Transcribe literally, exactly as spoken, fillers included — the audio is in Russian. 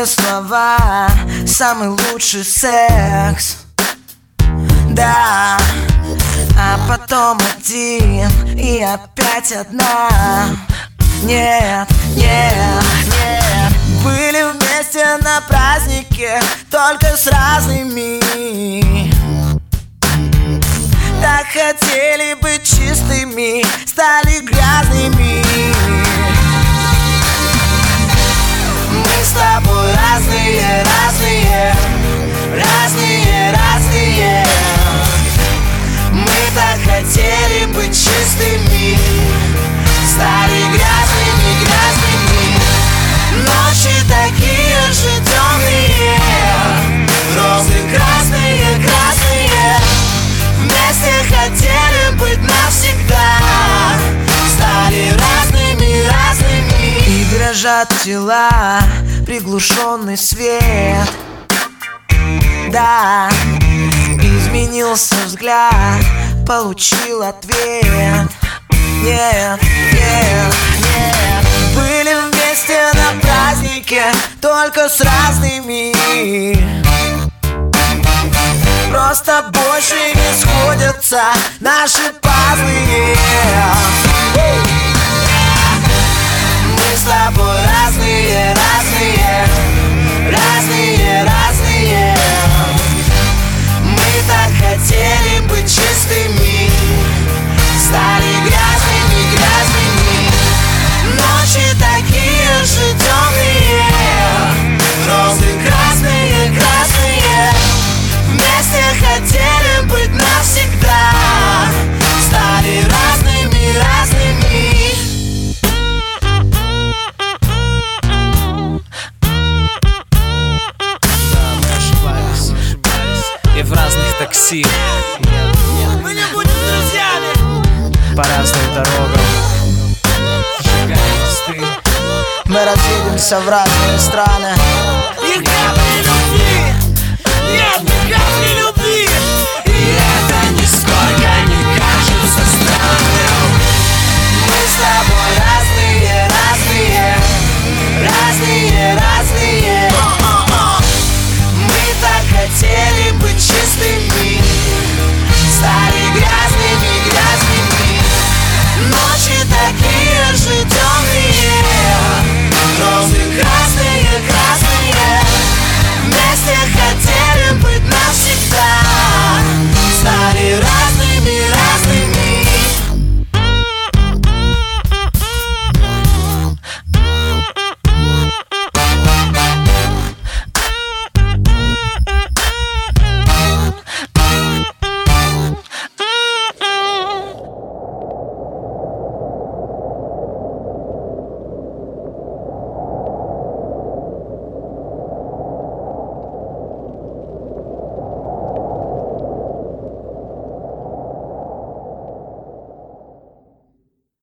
Глупые слова, самый лучший секс. Да, а потом один и опять одна. Нет, нет, нет. Были вместе на празднике, только с разными. Так хотели быть чистыми, стали грязными. Мы с тобой разные, разные, разные, разные. Мы так хотели быть чистыми, стали грязными, грязными. Ночи такие же темные, розы красные, красные. Вместе хотели быть навсегда, стали разными, разными. И дрожат тела, приглушенный свет. Да, изменился взгляд, получил ответ. Нет, нет, нет. Были вместе на празднике, только с разными. Просто больше не сходятся наши пазлы. Мы с тобой разные, разные, разные, разные. Мы так хотели быть чистыми, стали грязными, грязными. Ночи такие же темные, розы красные, красные. Вместе хотели быть навсегда, стали разными, разными. Да, мы ошибались, и в разных такси. Мы не будем друзьями. По разным дорогам сжигаем мосты. Мы разъедемся в разные страны.